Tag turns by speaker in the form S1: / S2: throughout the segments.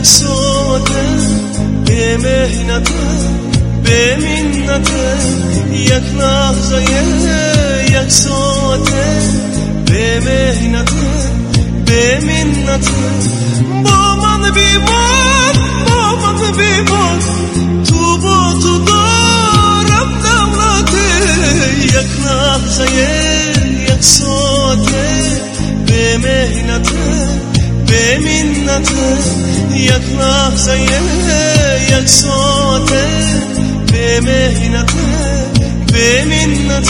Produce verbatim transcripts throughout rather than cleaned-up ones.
S1: یک ساعته به مهنت به منت یک لحظه یک ساعته به مهنت به منت با من بیمان با من بیمان تو با تو دارم دولته یک لحظه یک ساعته به مهنت به منت یک لحظه یک ساعته به مهنت به منت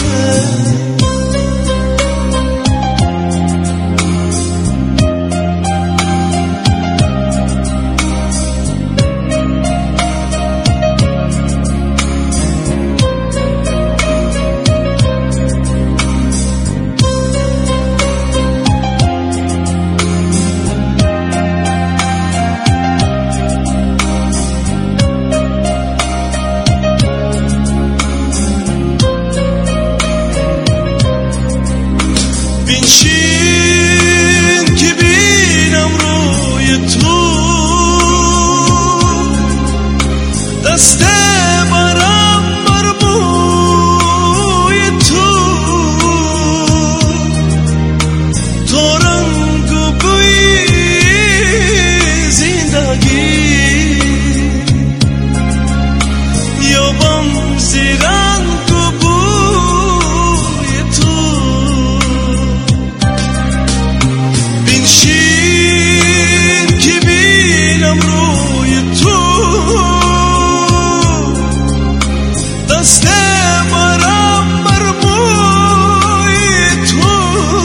S1: بنشین که بینم روی تو دست برم بر موی تو تو رنگ و بوی زندگی یابم زی رنگ و بوی تو بنشین که بینم روی تو دست برم بر موی تو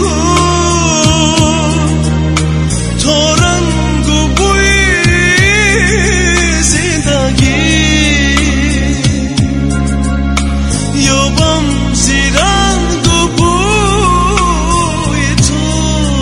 S1: تو رنگ و بوی زندگی یابم زی رنگ و بوی تو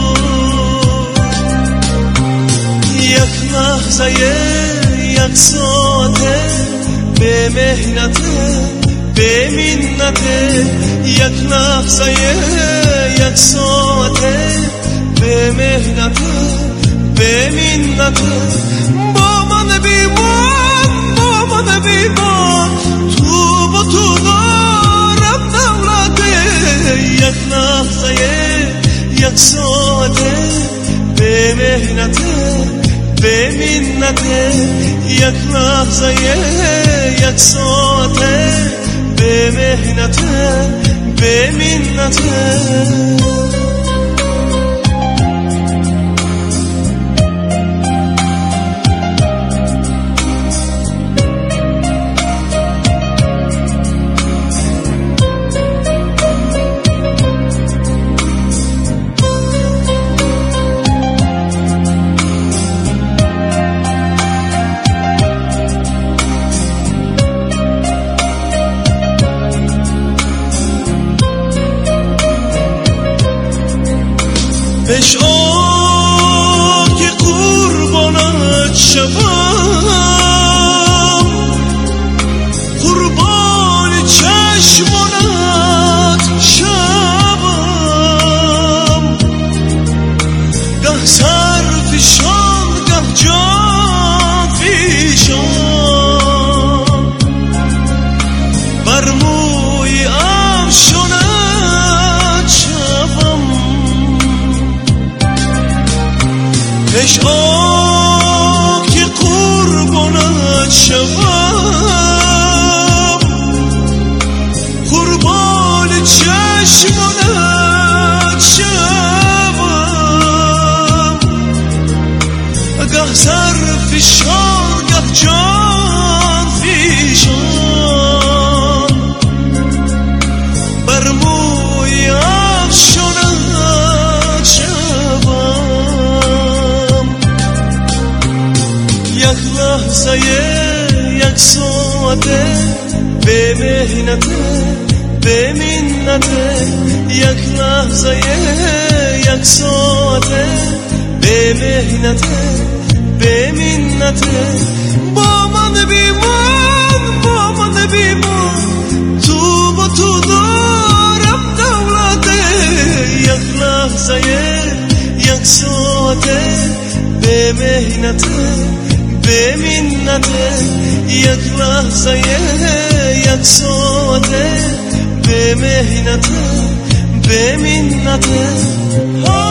S1: یک لحظه یک ساعته به مهنت به منت یک لحظه یک ساعته به مهنت به منت با من بیمان با من بیمان تو با تو دارم دولته یک لحظه یک ساعته به مهنت به منت یک لحظه یک ساعته به مهنت به منت عشقا که قربانت شوم قربان چشمانت شوم گه سر فشان گه جان فشان بر موی افشانت شوم عشقا که قربانت شوم قربان چشمانت شوم گه سر فشان گه جان فشان بر موی افشانت شوم یک لحظه یک ساعته به مهنت به منت یک لحظه یک ساعته به مهنت به منت با من بیمان با من بیمان تو با تو دارم دولته یک لحظه یک ساعته به مهنت به منته یک لحظه یک ساعته به مهنته به منته